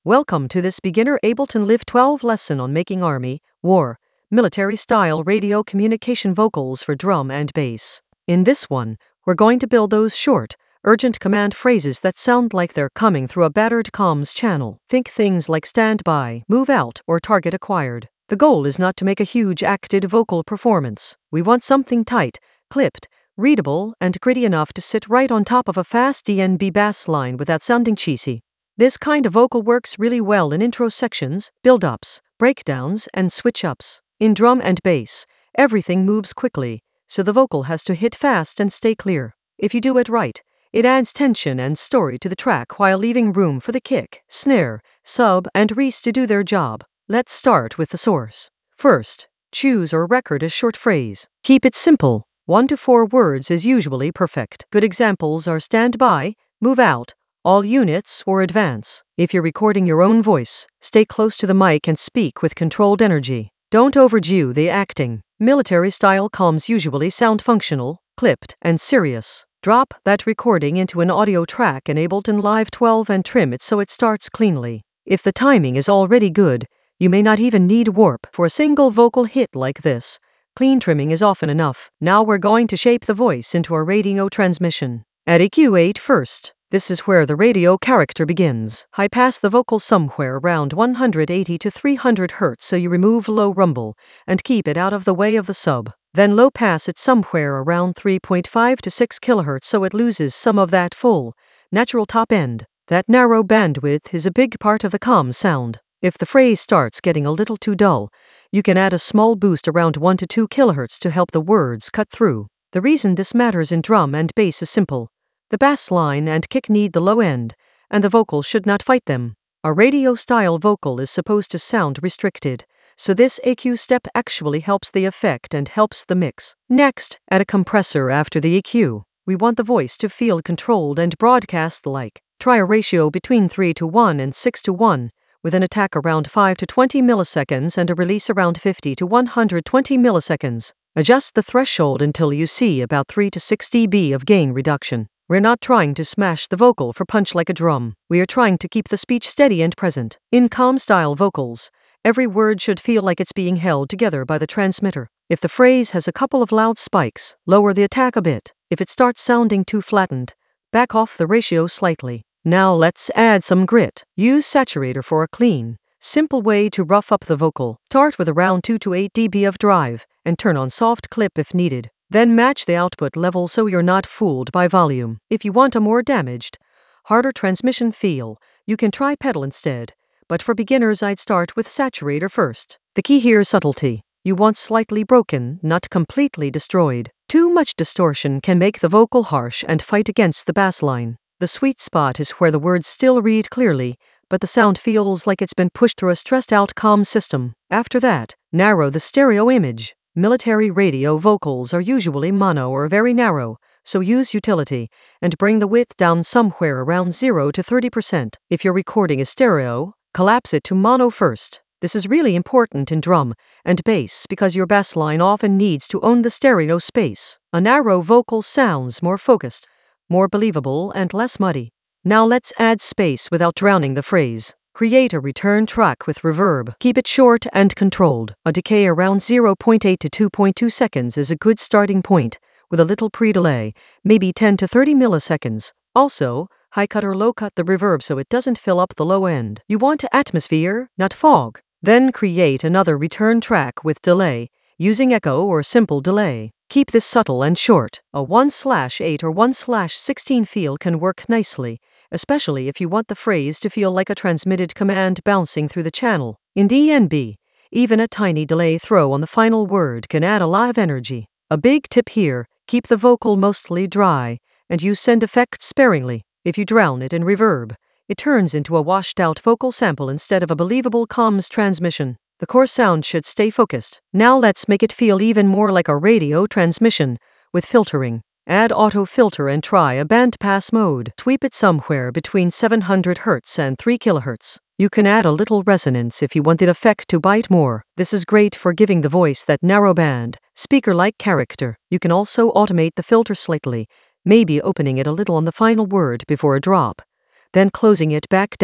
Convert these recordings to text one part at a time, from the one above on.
Welcome to this beginner Ableton Live 12 lesson on making army, war, military-style radio communication vocals for drum and bass. In this one, we're going to build those short, urgent command phrases that sound like they're coming through a battered comms channel. Think things like stand by, move out, or target acquired. The goal is not to make a huge acted vocal performance. We want something tight, clipped, readable, and gritty enough to sit right on top of a fast DNB bass line without sounding cheesy. This kind of vocal works really well in intro sections, build-ups, breakdowns, and switch-ups. In drum and bass, everything moves quickly, so the vocal has to hit fast and stay clear. If you do it right, it adds tension and story to the track while leaving room for the kick, snare, sub, and reese to do their job. Let's start with the source. First, choose or record a short phrase. Keep it simple. 1 to 4 words is usually perfect. Good examples are stand by, move out, all units, or advance. If you're recording your own voice, stay close to the mic and speak with controlled energy. Don't overdo the acting. Military-style comms usually sound functional, clipped, and serious. Drop that recording into an audio track in Ableton Live 12 and trim it so it starts cleanly. If the timing is already good, you may not even need warp for a single vocal hit like this. Clean trimming is often enough. Now we're going to shape the voice into a radio transmission. Add EQ 8 first. This is where the radio character begins. High pass the vocal somewhere around 180 to 300 Hz so you remove low rumble and keep it out of the way of the sub. Then low pass it somewhere around 3.5 to 6 kHz so it loses some of that full, natural top end. That narrow bandwidth is a big part of the comm sound. If the phrase starts getting a little too dull, you can add a small boost around 1 to 2 kHz to help the words cut through. The reason this matters in drum and bass is simple. The bass line and kick need the low end, and the vocal should not fight them. A radio-style vocal is supposed to sound restricted, so this EQ step actually helps the effect and helps the mix. Next, add a compressor after the EQ. We want the voice to feel controlled and broadcast-like. Try a ratio between 3 to 1 and 6 to 1, with an attack around 5 to 20 milliseconds and a release around 50 to 120 milliseconds. Adjust the threshold until you see about 3 to 6 dB of gain reduction. We're not trying to smash the vocal for punch like a drum. We are trying to keep the speech steady and present. In comm-style vocals, every word should feel like it's being held together by the transmitter. If the phrase has a couple of loud spikes, lower the attack a bit. If it starts sounding too flattened, back off the ratio slightly. Now let's add some grit. Use saturator for a clean, simple way to rough up the vocal. Start with around 2 to 8 dB of drive, and turn on soft clip if needed. Then match the output level so you're not fooled by volume. If you want a more damaged, harder transmission feel, you can try pedal instead. But for beginners I'd start with saturator first. The key here is subtlety. You want slightly broken, not completely destroyed. Too much distortion can make the vocal harsh and fight against the bass line. The sweet spot is where the words still read clearly, but the sound feels like it's been pushed through a stressed-out comm system. After that, narrow the stereo image. Military radio vocals are usually mono or very narrow, so use utility, and bring the width down somewhere around 0 to 30%. If you're recording a stereo, collapse it to mono first. This is really important in drum and bass because your bass line often needs to own the stereo space. A narrow vocal sounds more focused, more believable, and less muddy. Now let's add space without drowning the phrase. Create a return track with reverb. Keep it short and controlled. A decay around 0.8 to 2.2 seconds is a good starting point, with a little pre-delay, maybe 10 to 30 milliseconds. Also, high cut or low cut the reverb so it doesn't fill up the low end. You want atmosphere, not fog. Then create another return track with delay, using echo or simple delay. Keep this subtle and short. A 1/8 or 1/16 feel can work nicely, especially if you want the phrase to feel like a transmitted command bouncing through the channel. In DNB, even a tiny delay throw on the final word can add a lot of energy. A big tip here, keep the vocal mostly dry, and use send effect sparingly. If you drown it in reverb, it turns into a washed-out vocal sample instead of a believable comms transmission. The core sound should stay focused. Now let's make it feel even more like a radio transmission, with filtering. Add auto filter and try a bandpass mode. Sweep it somewhere between 700 Hz and 3 kHz. You can add a little resonance if you want the effect to bite more. This is great for giving the voice that narrow band, speaker-like character. You can also automate the filter slightly, maybe opening it a little on the final word before a drop, then closing it back down.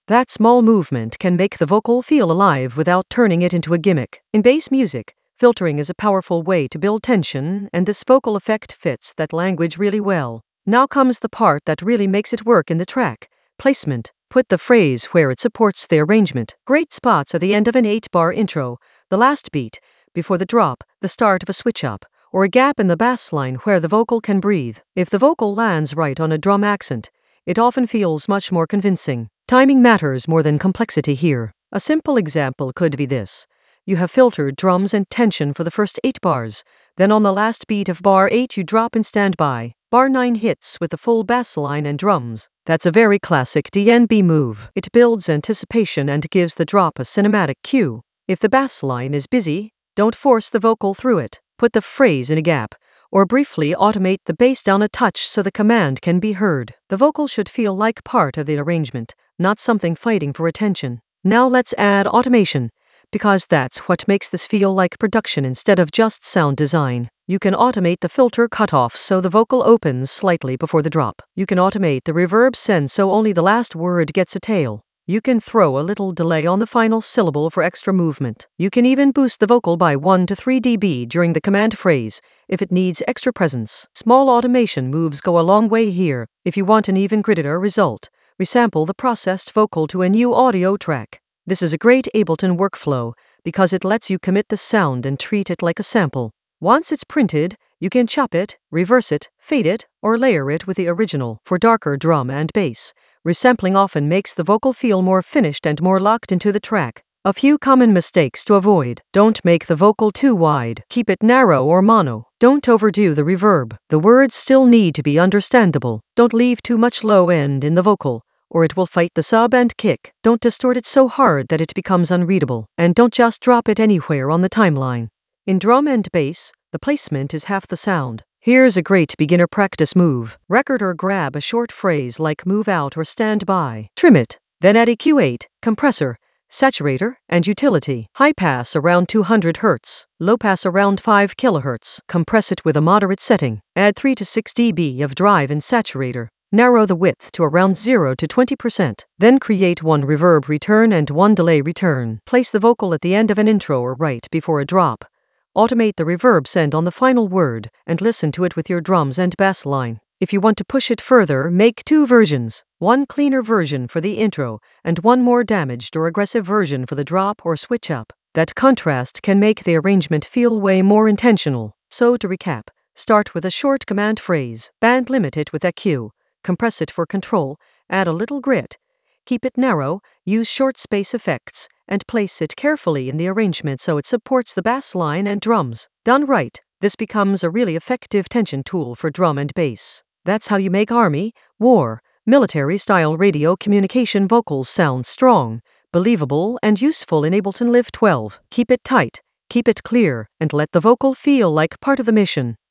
That small movement can make the vocal feel alive without turning it into a gimmick. In bass music, filtering is a powerful way to build tension, and this vocal effect fits that language really well. Now comes the part that really makes it work in the track: placement. Put the phrase where it supports the arrangement. Great spots are the end of an 8-bar intro, the last beat, before the drop, the start of a switch up, or a gap in the bass line where the vocal can breathe. If the vocal lands right on a drum accent, it often feels much more convincing. Timing matters more than complexity here. A simple example could be this. You have filtered drums and tension for the first 8 bars. Then on the last beat of bar 8 you drop and stand by. Bar 9 hits with the full bass line and drums. That's a very classic DNB move. It builds anticipation and gives the drop a cinematic cue. If the bass line is busy, don't force the vocal through it. Put the phrase in a gap, or briefly automate the bass down a touch so the command can be heard. The vocal should feel like part of the arrangement, not something fighting for attention. Now let's add automation, because that's what makes this feel like production instead of just sound design. You can automate the filter cutoff so the vocal opens slightly before the drop. You can automate the reverb send so only the last word gets a tail. You can throw a little delay on the final syllable for extra movement. You can even boost the vocal by 1 to 3 dB during the command phrase if it needs extra presence. Small automation moves go a long way here. If you want an even grittier result, resample the processed vocal to a new audio track. This is a great Ableton workflow because it lets you commit the sound and treat it like a sample. Once it's printed, you can chop it, reverse it, fade it, or layer it with the original. For darker drum and bass, resampling often makes the vocal feel more finished and more locked into the track. A few common mistakes to avoid. Don't make the vocal too wide. Keep it narrow or mono. Don't overdo the reverb. The words still need to be understandable. Don't leave too much low end in the vocal, or it will fight the sub and kick. Don't distort it so hard that it becomes unreadable. And don't just drop it anywhere on the timeline. In drum and bass, the placement is half the sound. Here's a great beginner practice move. Record or grab a short phrase like move out or stand by. Trim it. Then add EQ8, compressor, saturator, and utility. High pass around 200 Hz. Low pass around 5 kHz. Compress it with a moderate setting. Add 3 to 6 dB of drive and saturator. Narrow the width to around 0 to 20%. Then create one reverb return and one delay return. Place the vocal at the end of an intro or right before a drop. Automate the reverb send on the final word and listen to it with your drums and bass line. If you want to push it further, make 2 versions. One cleaner version for the intro and one more damaged or aggressive version for the drop or switch up. That contrast can make the arrangement feel way more intentional. So to recap, start with a short command phrase, band limit it with EQ, compress it for control, add a little grit, keep it narrow, use short space effects, and place it carefully in the arrangement so it supports the bass line and drums. Done right, this becomes a really effective tension tool for drum and bass. That's how you make army, war, military-style radio communication vocals sound strong, believable, and useful in Ableton Live 12. Keep it tight, keep it clear, and let the vocal feel like part of the mission.